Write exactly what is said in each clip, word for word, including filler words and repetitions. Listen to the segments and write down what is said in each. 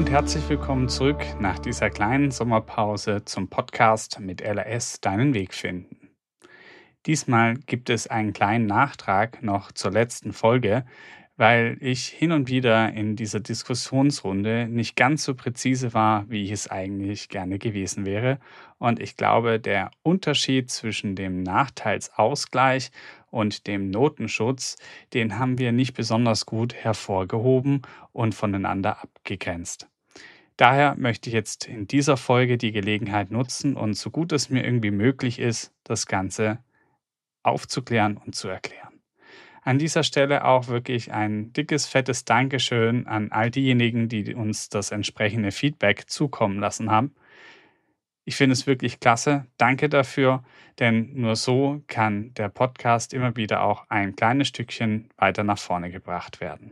und herzlich willkommen zurück nach dieser kleinen Sommerpause zum Podcast mit L A S Deinen Weg finden. Diesmal gibt es einen kleinen Nachtrag noch zur letzten Folge, weil ich hin und wieder in dieser Diskussionsrunde nicht ganz so präzise war, wie ich es eigentlich gerne gewesen wäre. Und ich glaube, der Unterschied zwischen dem Nachteilsausgleich und dem Notenschutz, den haben wir nicht besonders gut hervorgehoben und voneinander abgegrenzt. Daher möchte ich jetzt in dieser Folge die Gelegenheit nutzen und so gut es mir irgendwie möglich ist, das Ganze aufzuklären und zu erklären. An dieser Stelle auch wirklich ein dickes, fettes Dankeschön an all diejenigen, die uns das entsprechende Feedback zukommen lassen haben. Ich finde es wirklich klasse. Danke dafür, denn nur so kann der Podcast immer wieder auch ein kleines Stückchen weiter nach vorne gebracht werden.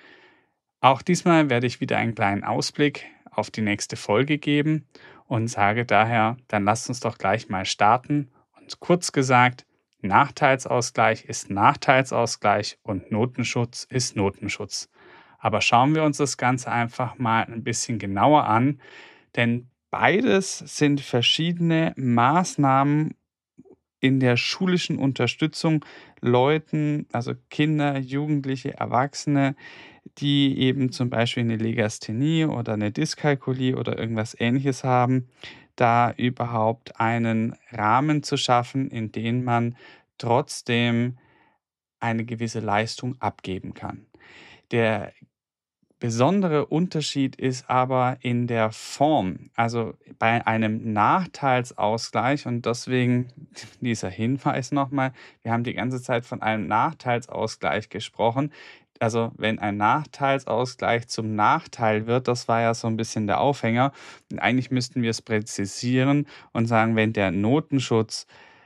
Auch diesmal werde ich wieder einen kleinen Ausblick auf die nächste Folge geben und sage daher, dann lasst uns doch gleich mal starten. Und kurz gesagt, Nachteilsausgleich ist Nachteilsausgleich und Notenschutz ist Notenschutz. Aber schauen wir uns das Ganze einfach mal ein bisschen genauer an, denn beides sind verschiedene Maßnahmen in der schulischen Unterstützung Leuten, also Kinder, Jugendliche, Erwachsene, die eben zum Beispiel eine Legasthenie oder eine Dyskalkulie oder irgendwas Ähnliches haben, da überhaupt einen Rahmen zu schaffen, in den man trotzdem eine gewisse Leistung abgeben kann. Der besondere Unterschied ist aber in der Form. Also bei einem Nachteilsausgleich und deswegen dieser Hinweis nochmal, wir haben die ganze Zeit von einem Nachteilsausgleich gesprochen. Also wenn ein Nachteilsausgleich zum Nachteil wird, das war ja so ein bisschen der Aufhänger. Und eigentlich müssten wir es präzisieren und sagen, wenn der Notenschutz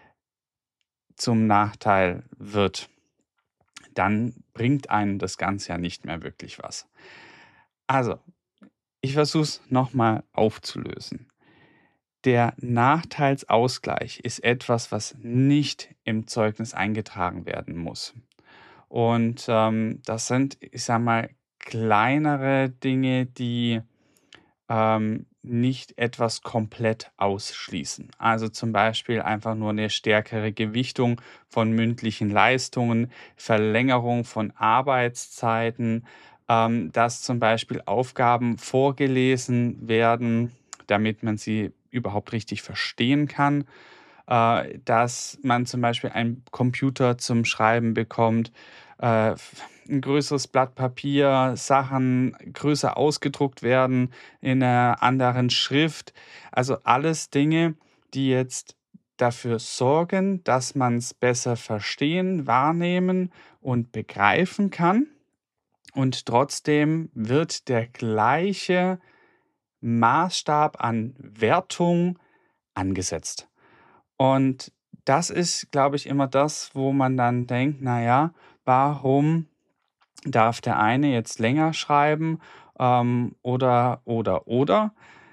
zum Nachteil wird, dann bringt einen das Ganze ja nicht mehr wirklich was. Also, ich versuche es nochmal aufzulösen. Der Nachteilsausgleich ist etwas, was nicht im Zeugnis eingetragen werden muss. Und ähm, das sind, ich sage mal, kleinere Dinge, die ähm, nicht etwas komplett ausschließen. Also zum Beispiel einfach nur eine stärkere Gewichtung von mündlichen Leistungen, Verlängerung von Arbeitszeiten, ähm, dass zum Beispiel Aufgaben vorgelesen werden, damit man sie überhaupt richtig verstehen kann, äh, dass man zum Beispiel einen Computer zum Schreiben bekommt, äh, 'n größeres Blatt Papier, Sachen größer ausgedruckt werden in einer anderen Schrift. Also alles Dinge, die jetzt dafür sorgen, dass man es besser verstehen, wahrnehmen und begreifen kann. Und trotzdem wird der gleiche Maßstab an Wertung angesetzt. Und das ist, glaube ich, immer das, wo man dann denkt: „Na ja, warum darf der eine jetzt länger schreiben, ähm, oder, oder, oder?“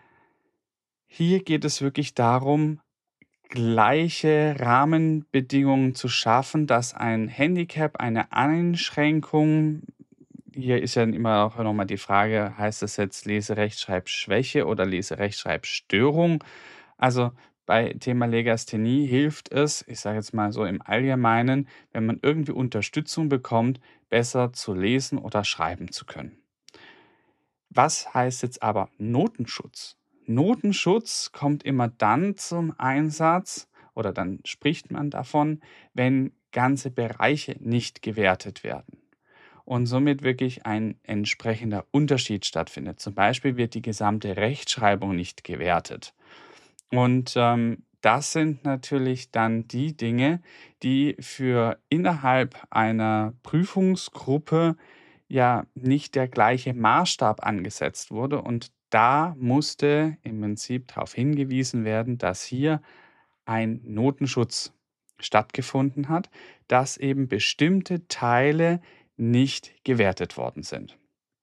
Hier geht es wirklich darum, gleiche Rahmenbedingungen zu schaffen, dass ein Handicap, eine Einschränkung, hier ist ja immer auch noch mal die Frage, heißt das jetzt Leserechtschreibschwäche oder Leserechtschreibstörung? Also, bei Thema Legasthenie hilft es, ich sage jetzt mal so im Allgemeinen, wenn man irgendwie Unterstützung bekommt, besser zu lesen oder schreiben zu können. Was heißt jetzt aber Notenschutz? Notenschutz kommt immer dann zum Einsatz oder dann spricht man davon, wenn ganze Bereiche nicht gewertet werden und somit wirklich ein entsprechender Unterschied stattfindet. Zum Beispiel wird die gesamte Rechtschreibung nicht gewertet. Und ähm, das sind natürlich dann die Dinge, die für innerhalb einer Prüfungsgruppe ja nicht der gleiche Maßstab angesetzt wurde. Und da musste im Prinzip darauf hingewiesen werden, dass hier ein Notenschutz stattgefunden hat, dass eben bestimmte Teile nicht gewertet worden sind.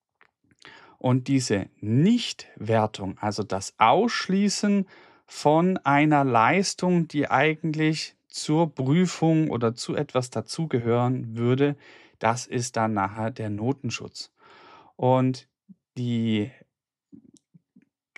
Und diese Nichtwertung, also das Ausschließen von einer Leistung, die eigentlich zur Prüfung oder zu etwas dazugehören würde, das ist dann nachher der Notenschutz. Und die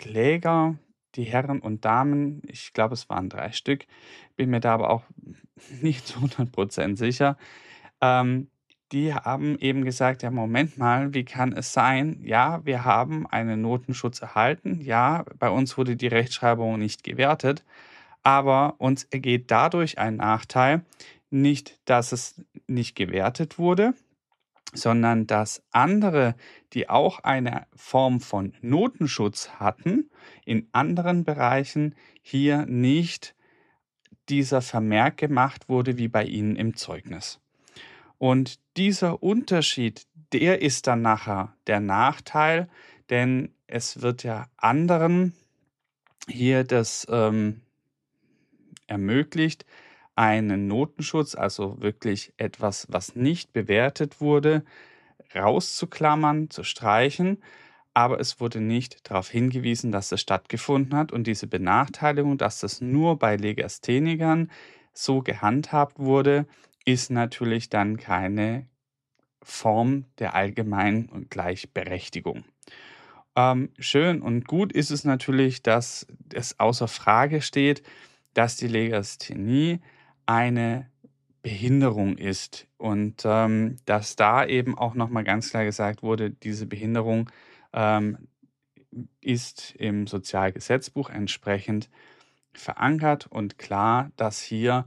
Kläger, die Herren und Damen, ich glaube, es waren drei Stück, bin mir da aber auch nicht zu hundert Prozent sicher, ähm, die haben eben gesagt: „Ja, Moment mal, wie kann es sein? Ja, wir haben einen Notenschutz erhalten. Ja, bei uns wurde die Rechtschreibung nicht gewertet, aber uns ergeht dadurch ein Nachteil. Nicht, dass es nicht gewertet wurde, sondern dass andere, die auch eine Form von Notenschutz hatten, in anderen Bereichen hier nicht dieser Vermerk gemacht wurde wie bei Ihnen im Zeugnis. Und dieser Unterschied, der ist dann nachher der Nachteil, denn es wird ja anderen hier das ähm, ermöglicht, einen Notenschutz, also wirklich etwas, was nicht bewertet wurde, rauszuklammern, zu streichen, aber es wurde nicht darauf hingewiesen, dass es stattgefunden hat und diese Benachteiligung, dass das nur bei Legasthenikern so gehandhabt wurde, ist natürlich dann keine Form der allgemeinen Gleichberechtigung. Ähm, schön und gut ist es natürlich, dass es außer Frage steht, dass die Legasthenie eine Behinderung ist und ähm, dass da eben auch noch mal ganz klar gesagt wurde, diese Behinderung ähm, ist im Sozialgesetzbuch entsprechend verankert und klar, dass hier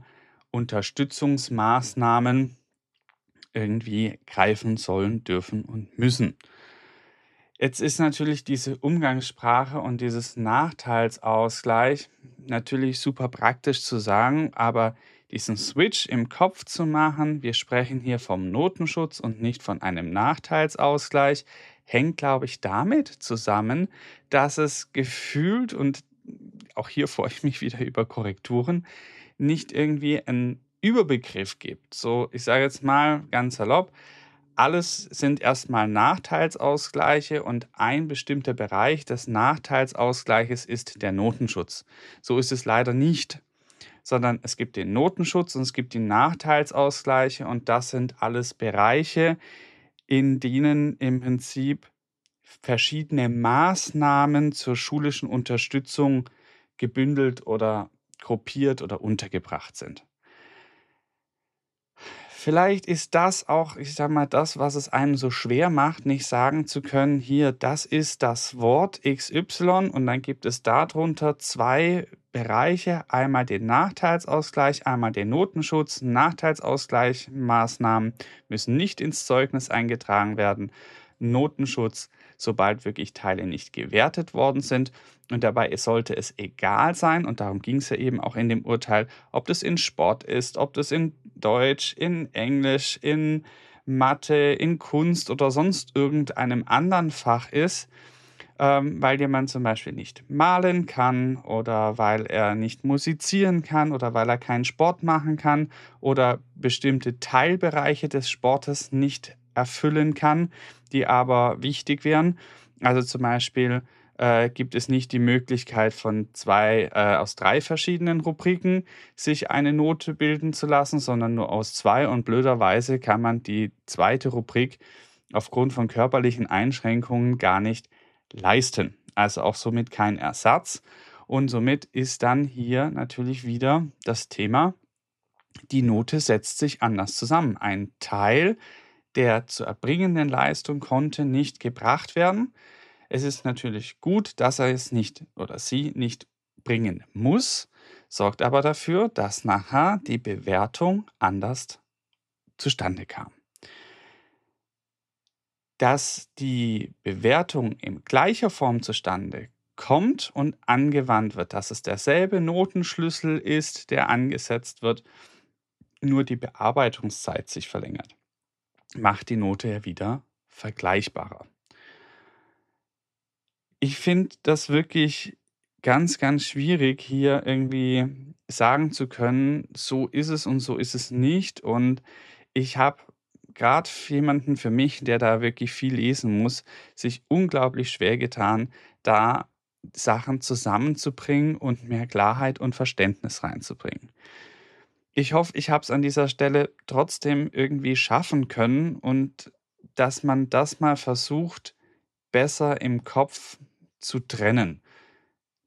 Unterstützungsmaßnahmen irgendwie greifen sollen, dürfen und müssen. Jetzt ist natürlich diese Umgangssprache und dieses Nachteilsausgleich natürlich super praktisch zu sagen, aber diesen Switch im Kopf zu machen, wir sprechen hier vom Notenschutz und nicht von einem Nachteilsausgleich, hängt, glaube ich, damit zusammen, dass es gefühlt, und auch hier freue ich mich wieder über Korrekturen, nicht irgendwie einen Überbegriff gibt. So, ich sage jetzt mal ganz salopp, alles sind erstmal Nachteilsausgleiche und ein bestimmter Bereich des Nachteilsausgleiches ist der Notenschutz. So ist es leider nicht, sondern es gibt den Notenschutz und es gibt die Nachteilsausgleiche und das sind alles Bereiche, in denen im Prinzip verschiedene Maßnahmen zur schulischen Unterstützung gebündelt oder gruppiert oder untergebracht sind. Vielleicht ist das auch, ich sage mal, das, was es einem so schwer macht, nicht sagen zu können: „Hier, das ist das Wort X Y und dann gibt es darunter zwei Bereiche, einmal den Nachteilsausgleich, einmal den Notenschutz. Nachteilsausgleich-Maßnahmen müssen nicht ins Zeugnis eingetragen werden. Notenschutz, sobald wirklich Teile nicht gewertet worden sind.“ Und dabei sollte es egal sein, und darum ging es ja eben auch in dem Urteil, ob das in Sport ist, ob das in Deutsch, in Englisch, in Mathe, in Kunst oder sonst irgendeinem anderen Fach ist, ähm, weil jemand zum Beispiel nicht malen kann oder weil er nicht musizieren kann oder weil er keinen Sport machen kann oder bestimmte Teilbereiche des Sportes nicht erfüllen kann, die aber wichtig wären. Also zum Beispiel äh, gibt es nicht die Möglichkeit von zwei äh, aus drei verschiedenen Rubriken sich eine Note bilden zu lassen, sondern nur aus zwei. Und blöderweise kann man die zweite Rubrik aufgrund von körperlichen Einschränkungen gar nicht leisten. Also auch somit kein Ersatz. Und somit ist dann hier natürlich wieder das Thema, die Note setzt sich anders zusammen. Ein Teil der zu erbringenden Leistung konnte nicht gebracht werden. Es ist natürlich gut, dass er es nicht oder sie nicht bringen muss, sorgt aber dafür, dass nachher die Bewertung anders zustande kam. Dass die Bewertung in gleicher Form zustande kommt und angewandt wird, dass es derselbe Notenschlüssel ist, der angesetzt wird, nur die Bearbeitungszeit sich verlängert, macht die Note ja wieder vergleichbarer. Ich finde das wirklich ganz, ganz schwierig, hier irgendwie sagen zu können, so ist es und so ist es nicht. Und ich habe gerade jemanden für mich, der da wirklich viel lesen muss, sich unglaublich schwer getan, da Sachen zusammenzubringen und mehr Klarheit und Verständnis reinzubringen. Ich hoffe, ich habe es an dieser Stelle trotzdem irgendwie schaffen können und dass man das mal versucht, besser im Kopf zu trennen.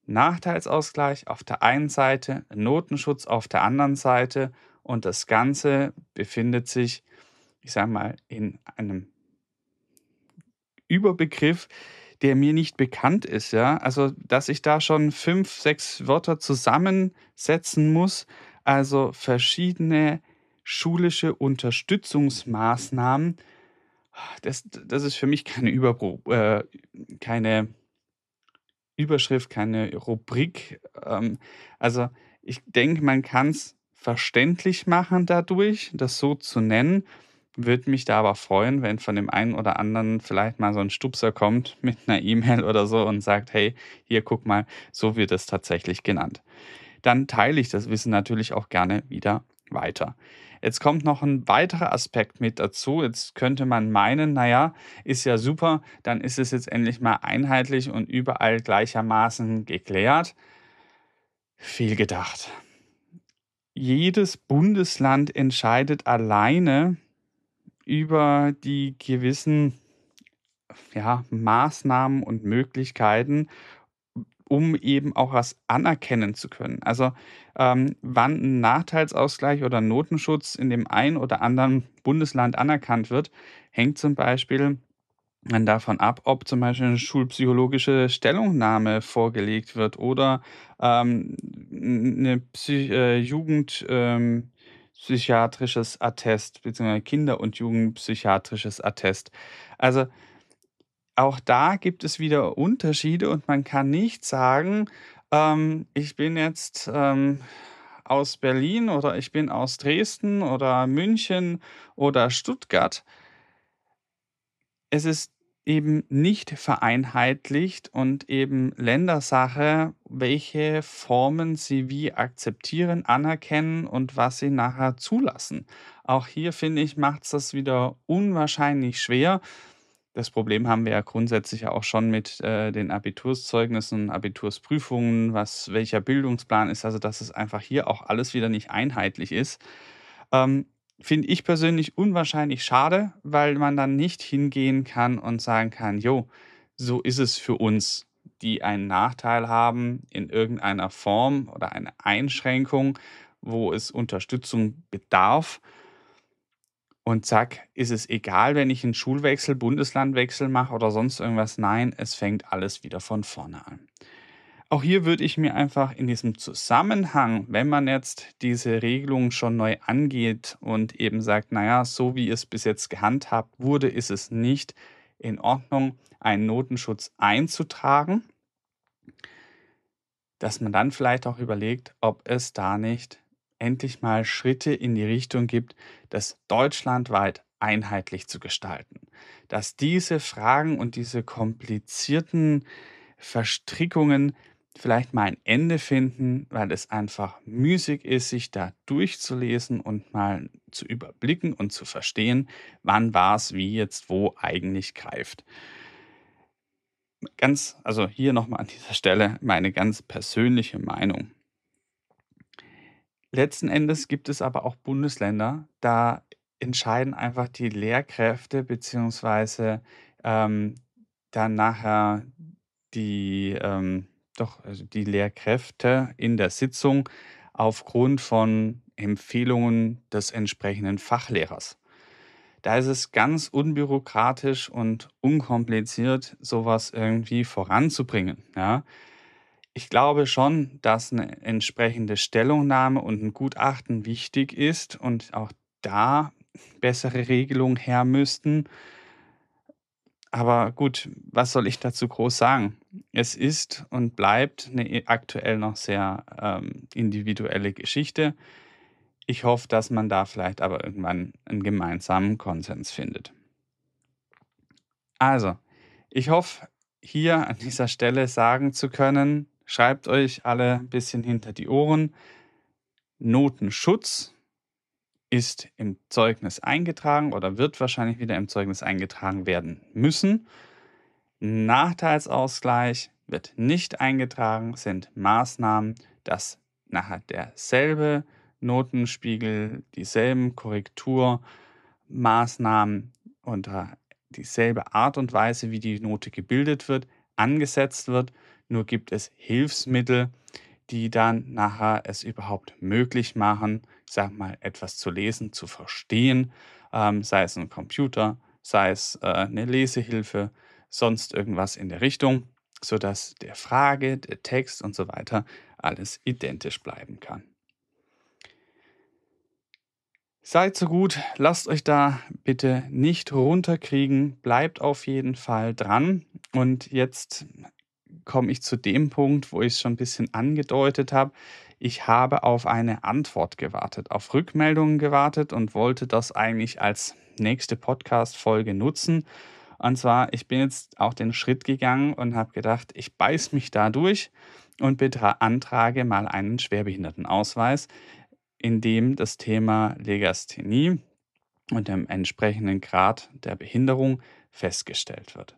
Nachteilsausgleich auf der einen Seite, Notenschutz auf der anderen Seite und das Ganze befindet sich, ich sage mal, in einem Überbegriff, der mir nicht bekannt ist, ja. Also, dass ich da schon fünf, sechs Wörter zusammensetzen muss, also verschiedene schulische Unterstützungsmaßnahmen, das das ist für mich keine Überbro äh, keine Überschrift, keine Rubrik. Ähm, also, ich denke, man kann es verständlich machen dadurch, das so zu nennen. Würde mich da aber freuen, wenn von dem einen oder anderen vielleicht mal so ein Stupser kommt mit einer E-Mail oder so und sagt: „Hey, hier, guck mal, so wird es tatsächlich genannt.“ Dann teile ich das Wissen natürlich auch gerne wieder weiter. Jetzt kommt noch ein weiterer Aspekt mit dazu. Jetzt könnte man meinen: „Na ja, ist ja super, dann ist es jetzt endlich mal einheitlich und überall gleichermaßen geklärt.“ Fehlgedacht. Jedes Bundesland entscheidet alleine über die gewissen, ja, Maßnahmen und Möglichkeiten, um eben auch was anerkennen zu können. Also, ähm, wann 'n Nachteilsausgleich oder Notenschutz in dem einen oder anderen Bundesland anerkannt wird, hängt zum Beispiel dann davon ab, ob zum Beispiel eine schulpsychologische Stellungnahme vorgelegt wird oder, ähm, 'n 'ne Psy äh, Jugend ähm, psychiatrisches Attest beziehungsweise Kinder und Jugendpsychiatrisches Attest. Also, auch da gibt es wieder Unterschiede und man kann nicht sagen, ähm, ich bin jetzt, ähm, aus Berlin oder ich bin aus Dresden oder München oder Stuttgart. Es ist eben nicht vereinheitlicht und eben Ländersache, welche Formen sie wie akzeptieren, anerkennen und was sie nachher zulassen. Auch hier finde ich, macht es das wieder unwahrscheinlich schwer. Das Problem haben wir ja grundsätzlich ja auch schon mit, äh, den Abiturszeugnissen, Abitursprüfungen, was welcher Bildungsplan ist, also dass es einfach hier auch alles wieder nicht einheitlich ist. Ähm, Finde ich persönlich unwahrscheinlich schade, weil man dann nicht hingehen kann und sagen kann: „Jo, so ist es für uns, die einen Nachteil haben in irgendeiner Form oder eine Einschränkung, wo es Unterstützung bedarf.“ Und zack, ist es egal, wenn ich einen Schulwechsel, Bundeslandwechsel mache oder sonst irgendwas. Nein, es fängt alles wieder von vorne an. Auch hier würde ich mir einfach in diesem Zusammenhang, wenn man jetzt diese Regelung schon neu angeht und eben sagt: „Na ja, so wie es bis jetzt gehandhabt wurde, ist es nicht in Ordnung, einen Notenschutz einzutragen“, dass man dann vielleicht auch überlegt, ob es da nicht endlich mal Schritte in die Richtung gibt, das deutschlandweit einheitlich zu gestalten. Dass diese Fragen und diese komplizierten Verstrickungen vielleicht mal ein Ende finden, weil es einfach müßig ist, sich da durchzulesen und mal zu überblicken und zu verstehen, wann was wie jetzt wo eigentlich greift. Ganz also hier noch mal an dieser Stelle meine ganz persönliche Meinung. Letzten Endes gibt es aber auch Bundesländer, da entscheiden einfach die Lehrkräfte beziehungsweise, ähm, dann nachher die, ähm doch, also die Lehrkräfte in der Sitzung aufgrund von Empfehlungen des entsprechenden Fachlehrers. Da ist es ganz unbürokratisch und unkompliziert, sowas irgendwie voranzubringen, ja. Ich glaube schon, dass eine entsprechende Stellungnahme und ein Gutachten wichtig ist und auch da bessere Regelungen her müssten. Aber gut, was soll ich dazu groß sagen? Es ist und bleibt eine e aktuell noch sehr, ähm, individuelle Geschichte. Ich hoffe, dass man da vielleicht aber irgendwann einen gemeinsamen Konsens findet. Also, ich hoffe, hier an dieser Stelle sagen zu können: Schreibt euch alle ein bisschen hinter die Ohren. Notenschutz ist im Zeugnis eingetragen oder wird wahrscheinlich wieder im Zeugnis eingetragen werden müssen. Nachteilsausgleich wird nicht eingetragen, sind Maßnahmen, dass nachher derselbe Notenspiegel, dieselben Korrekturmaßnahmen unter dieselbe Art und Weise, wie die Note gebildet wird, angesetzt wird. nur gibt es Hilfsmittel, die dann nachher es überhaupt möglich machen, ich sage mal, etwas zu lesen, zu verstehen, ähm, sei es ein Computer, sei es äh, 'ne Lesehilfe, sonst irgendwas in der Richtung, sodass der Frage, der Text und so weiter alles identisch bleiben kann. Seid so gut, lasst euch da bitte nicht runterkriegen, bleibt auf jeden Fall dran. Und jetzt komme ich zu dem Punkt, wo ich's schon 'n bisschen angedeutet habe. Ich habe auf eine Antwort gewartet, auf Rückmeldungen gewartet und wollte das eigentlich als nächste Podcast-Folge nutzen. Und zwar, ich bin jetzt auch den Schritt gegangen und habe gedacht, ich beiße mich da durch und beantrage mal einen Schwerbehindertenausweis, in dem das Thema Legasthenie und dem entsprechenden Grad der Behinderung festgestellt wird.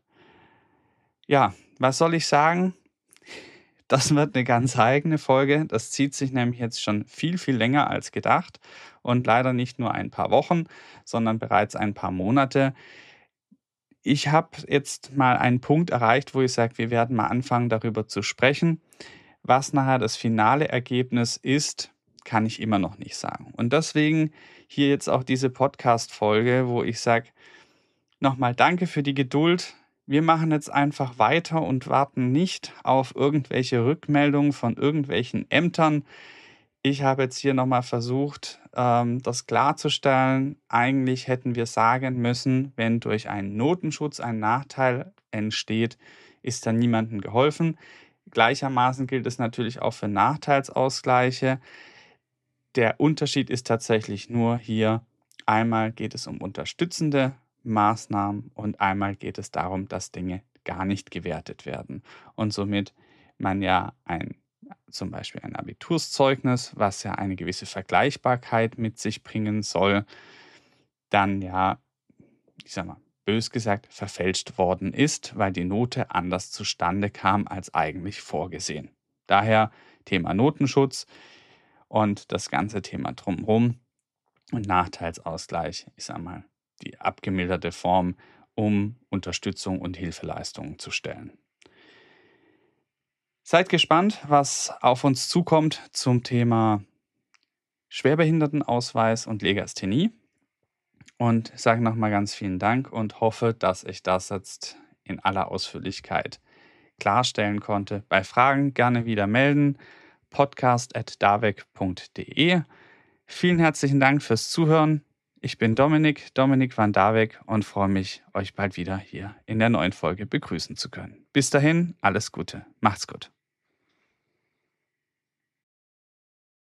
Ja, was soll ich sagen? Das wird eine ganz eigene Folge. Das zieht sich nämlich jetzt schon viel, viel länger als gedacht und leider nicht nur ein paar Wochen, sondern bereits ein paar Monate. Ich habe jetzt mal einen Punkt erreicht, wo ich sage, wir werden mal anfangen, darüber zu sprechen. Was nachher das finale Ergebnis ist, kann ich immer noch nicht sagen. Und deswegen hier jetzt auch diese Podcast-Folge, wo ich sage: „Nochmal danke für die Geduld. Wir machen jetzt einfach weiter und warten nicht auf irgendwelche Rückmeldungen von irgendwelchen Ämtern.“ Ich habe jetzt hier nochmal versucht, ähm, das klarzustellen. Eigentlich hätten wir sagen müssen, wenn durch einen Notenschutz ein Nachteil entsteht, ist dann niemandem geholfen. Gleichermaßen gilt es natürlich auch für Nachteilsausgleiche. Der Unterschied ist tatsächlich nur hier, einmal geht es um unterstützende Maßnahmen und einmal geht es darum, dass Dinge gar nicht gewertet werden und somit man ja ein zum Beispiel ein Abiturszeugnis, was ja eine gewisse Vergleichbarkeit mit sich bringen soll, dann ja, ich sage mal, bös gesagt, verfälscht worden ist, weil die Note anders zustande kam als eigentlich vorgesehen. Daher Thema Notenschutz und das ganze Thema drumherum und Nachteilsausgleich, ich sage mal, die abgemilderte Form, um Unterstützung und Hilfeleistungen zu stellen. Seid gespannt, was auf uns zukommt zum Thema Schwerbehindertenausweis und Legasthenie. Und sage nochmal ganz vielen Dank und hoffe, dass ich das jetzt in aller Ausführlichkeit klarstellen konnte. Bei Fragen gerne wieder melden. podcast at davec punkt de. Vielen herzlichen Dank fürs Zuhören. Ich bin Dominik, Dominik van Davec und freue mich, euch bald wieder hier in der neuen Folge begrüßen zu können. Bis dahin, alles Gute. Macht's gut.